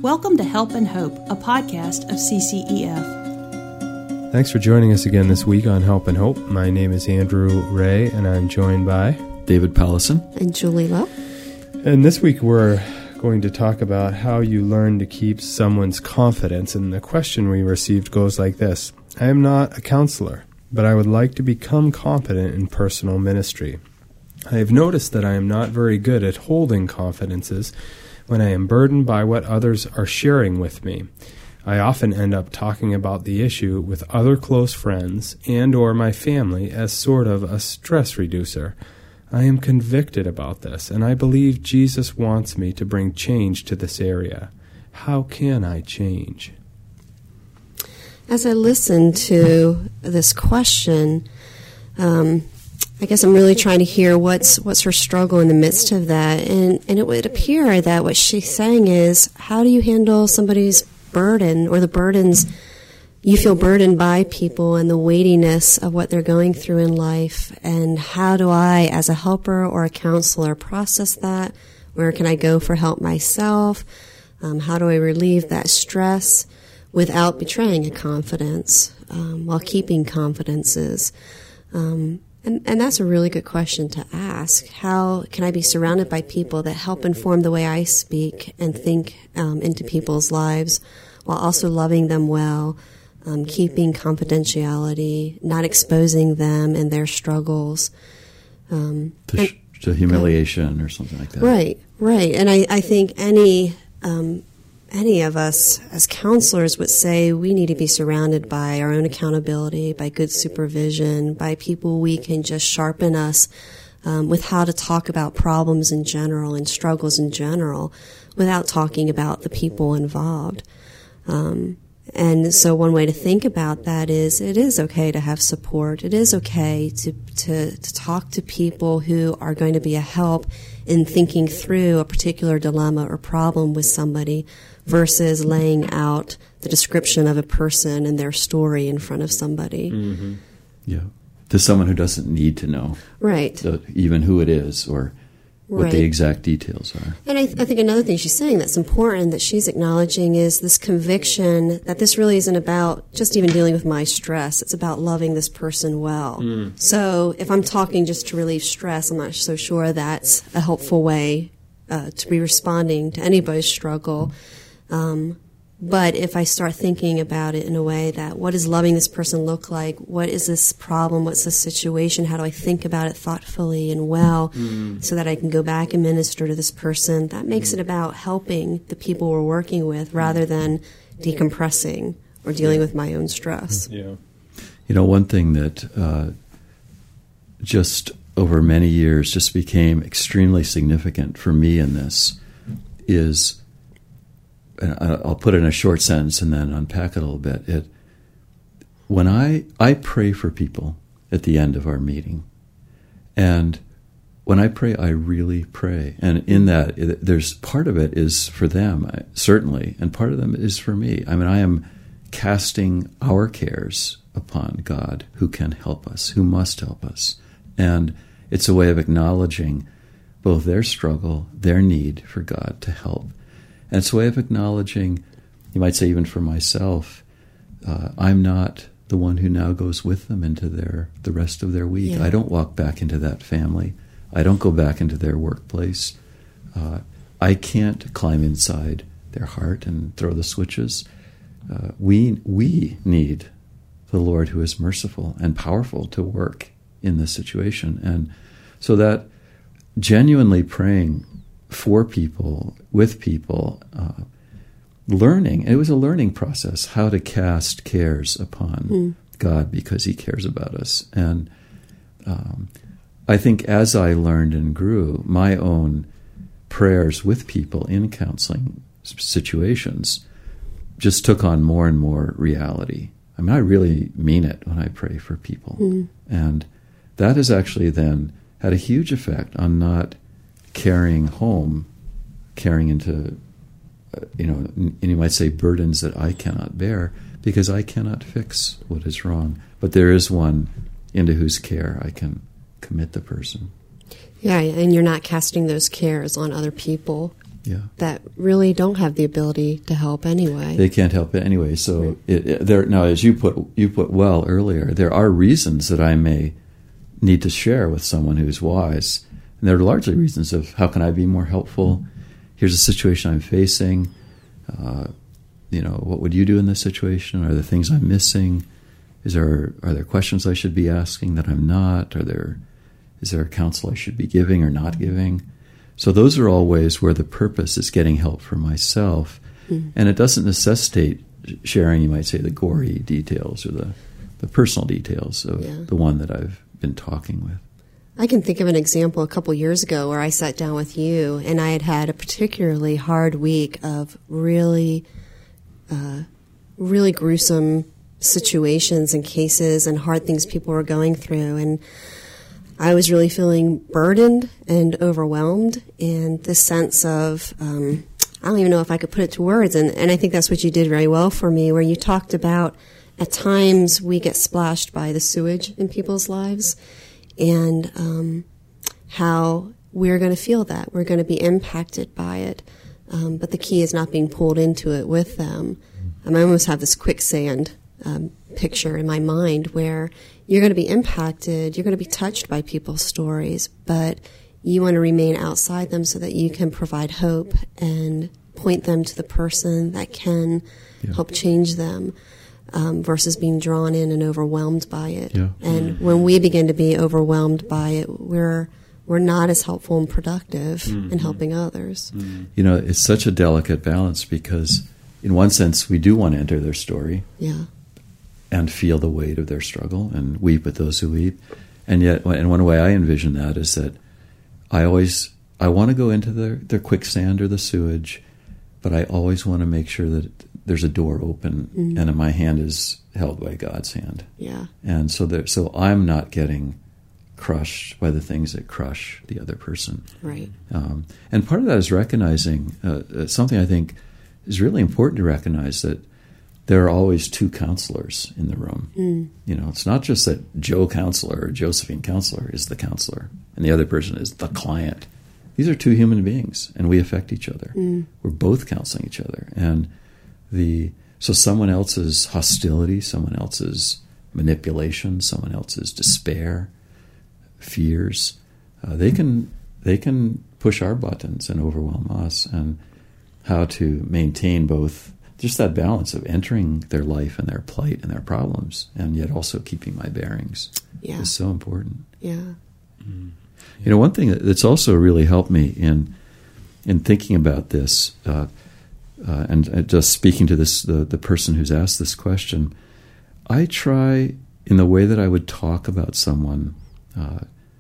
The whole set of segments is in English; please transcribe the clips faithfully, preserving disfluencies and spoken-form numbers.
Welcome to Help and Hope, a podcast of C C E F. Thanks for joining us again this week on Help and Hope. My name is Andrew Ray, and I'm joined by David Pallison and Julie Lowe. And this week we're going to talk about how you learn to keep someone's confidence. And the question we received goes like this: I am not a counselor, but I would like to become competent in personal ministry. I have noticed that I am not very good at holding confidences when I am burdened by what others are sharing with me. I often end up talking about the issue with other close friends and or my family as sort of a stress reducer. I am convicted about this, and I believe Jesus wants me to bring change to this area. How can I change? As I listen to this question, um, I guess I'm really trying to hear what's what's her struggle in the midst of that. And, and it would appear that what she's saying is, how do you handle somebody's burden or the burdens you feel burdened by people and the weightiness of what they're going through in life? And how do I, as a helper or a counselor, process that? Where can I go for help myself? Um, how do I relieve that stress without betraying a confidence, um, while keeping confidences? Um, And, and that's a really good question to ask. How can I be surrounded by people that help inform the way I speak and think um, into people's lives while also loving them well, um, keeping confidentiality, not exposing them and their struggles? Um, to, and, to humiliation or something like that. Right, right. And I, I think any... Um, Any of us as counselors would say we need to be surrounded by our own accountability, by good supervision, by people we can just sharpen us um, with how to talk about problems in general and struggles in general without talking about the people involved. Um, and so one way to think about that is it is okay to have support. It is okay to, to, to talk to people who are going to be a help in thinking through a particular dilemma or problem with somebody, versus laying out the description of a person and their story in front of somebody. Mm-hmm. Yeah. To someone who doesn't need to know. Right. The, even who it is or what right. the exact details are. And I, th- I think another thing she's saying that's important that she's acknowledging is this conviction that this really isn't about just even dealing with my stress. It's about loving this person well. Mm. So if I'm talking just to relieve stress, I'm not so sure that's a helpful way uh, to be responding to anybody's struggle. Um, but if I start thinking about it in a way that, what does loving this person look like? What is this problem? What's the situation? How do I think about it thoughtfully and well mm. so that I can go back and minister to this person? That makes mm. it about helping the people we're working with rather than decompressing or dealing with my own stress. Yeah. You know, one thing that uh, just over many years just became extremely significant for me in this is... and I'll put it in a short sentence and then unpack it a little bit. It, when I, I pray for people at the end of our meeting, and when I pray, I really pray. And in that, it, there's part of it is for them, certainly, and part of them is for me. I mean, I am casting our cares upon God, who can help us, who must help us. And it's a way of acknowledging both their struggle, their need for God to help. And it's a way of acknowledging, you might say even for myself, uh, I'm not the one who now goes with them into their the rest of their week. Yeah. I don't walk back into that family. I don't go back into their workplace. Uh, I can't climb inside their heart and throw the switches. Uh, we we need the Lord who is merciful and powerful to work in this situation. And so that genuinely praying for people, with people, uh, learning. It was a learning process, how to cast cares upon mm. God because he cares about us. And um, I think as I learned and grew, my own prayers with people in counseling situations just took on more and more reality. I mean, I really mean it when I pray for people. Mm. And that has actually then had a huge effect on not carrying home, carrying into, uh, you know, and you might say burdens that I cannot bear because I cannot fix what is wrong. But there is one into whose care I can commit the person. Yeah, and you're not casting those cares on other people. Yeah. that really don't have the ability to help anyway. They can't help it anyway. So Right. it, it, there now, as you put you put well earlier, there are reasons that I may need to share with someone who's wise, and they're largely reasons of how can I be more helpful. Here's a situation I'm facing. Uh, you know, what would you do in this situation? Are there things I'm missing? Is there are there questions I should be asking that I'm not? Are there is there a counsel I should be giving or not giving? So those are all ways where the purpose is getting help for myself. Mm-hmm. And it doesn't necessitate sharing, you might say, the gory details or the, the personal details of yeah. the one that I've been talking with. I can think of an example a couple years ago where I sat down with you and I had had a particularly hard week of really, uh, really gruesome situations and cases and hard things people were going through. And I was really feeling burdened and overwhelmed, and this sense of, um, I don't even know if I could put it to words, and, and I think that's what you did very well for me, where you talked about at times we get splashed by the sewage in people's lives, and um, how we're going to feel that. We're going to be impacted by it, um, but the key is not being pulled into it with them. Um, I almost have this quicksand um, picture in my mind where you're going to be impacted, you're going to be touched by people's stories, but you want to remain outside them so that you can provide hope and point them to the person that can yeah. help change them, um, versus being drawn in and overwhelmed by it. Yeah. And when we begin to be overwhelmed by it, we're we're not as helpful and productive mm-hmm. in helping others. Mm-hmm. You know, it's such a delicate balance because in one sense we do want to enter their story. Yeah. And feel the weight of their struggle and weep with those who weep. And yet, and one way I envision that is that I always, I want to go into their, their quicksand or the sewage, but I always want to make sure that there's a door open mm. and my hand is held by God's hand. Yeah. And so there, so I'm not getting crushed by the things that crush the other person. Right. Um, and part of that is recognizing uh, something I think is really important to recognize, that there are always two counselors in the room. Mm. You know, it's not just that Joe counselor or Josephine counselor is the counselor and the other person is the client. These are two human beings, and we affect each other. Mm. We're both counseling each other. And the so someone else's hostility, someone else's manipulation, someone else's despair, fears, uh, they can they can push our buttons and overwhelm us. And how to maintain both just that balance of entering their life and their plight and their problems, and yet also keeping my bearings yeah. is so important. Yeah. Mm. You know, one thing that's also really helped me in in thinking about this, uh, uh, and uh, just speaking to this the, the person who's asked this question, I try in the way that I would talk about someone. Uh,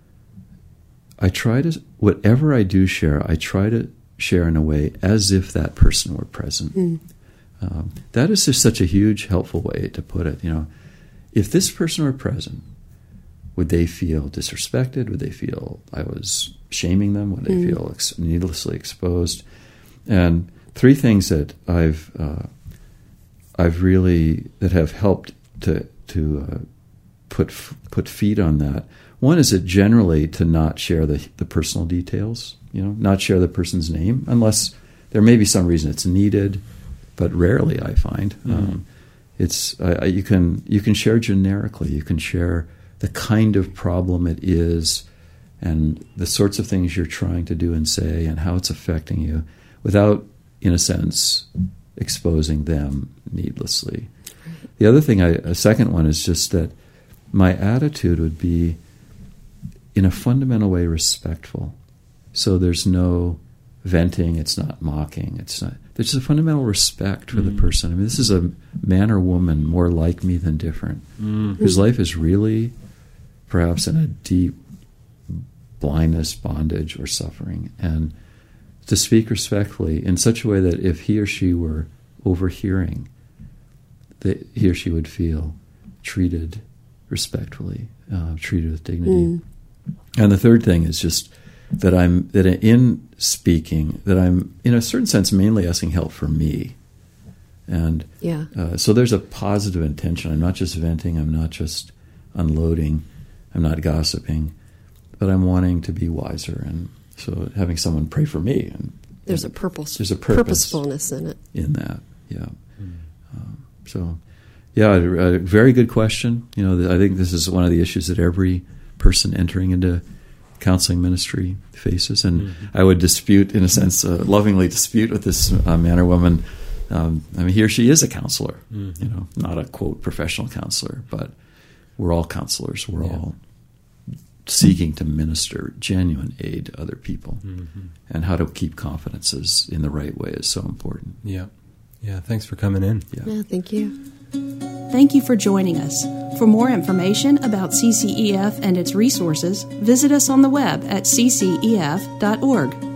I try to whatever I do share, I try to share in a way as if that person were present. Mm. Um, that is just such a huge, helpful way to put it. You know, if this person were present, would they feel disrespected? Would they feel I was shaming them? Would they mm. feel ex- needlessly exposed? And three things that I've uh, I've really that have helped to to uh, put f- put feet on that. One is that generally to not share the the personal details. You know, not share the person's name unless there may be some reason it's needed. But rarely, I find mm-hmm. um, it's uh, you can you can share generically. You can share the kind of problem it is, and the sorts of things you're trying to do and say, and how it's affecting you, without, in a sense, exposing them needlessly. The other thing, I, a second one, is just that my attitude would be, in a fundamental way, respectful. So there's no venting. It's not mocking. It's not. There's a fundamental respect for mm. the person. I mean, this is a man or woman more like me than different, mm. whose life is really perhaps in a deep blindness, bondage, or suffering. And to speak respectfully in such a way that if he or she were overhearing, that he or she would feel treated respectfully, uh, treated with dignity. Mm. And the third thing is just that I'm that in speaking that I'm in a certain sense mainly asking help for me, and yeah. uh, so there's a positive intention. I'm not just venting. I'm not just unloading. I'm not gossiping, but I'm wanting to be wiser. And so having someone pray for me and There's a purpose. There's a purpose purposefulness in it. In that, yeah. Mm. Um, so, yeah, a, a very good question. You know, I think this is one of the issues that every person entering into counseling ministry faces, and mm-hmm. I would dispute, in a sense, uh, lovingly dispute with this uh, man or woman. Um, I mean, he or she is a counselor, mm-hmm. you know, not a quote professional counselor, but we're all counselors. We're yeah. all seeking to minister genuine aid to other people, mm-hmm. and how to keep confidences in the right way is so important. Yeah, yeah. Thanks for coming in. Yeah, yeah thank you. Thank you for joining us. For more information about C C E F and its resources, visit us on the web at c c e f dot org.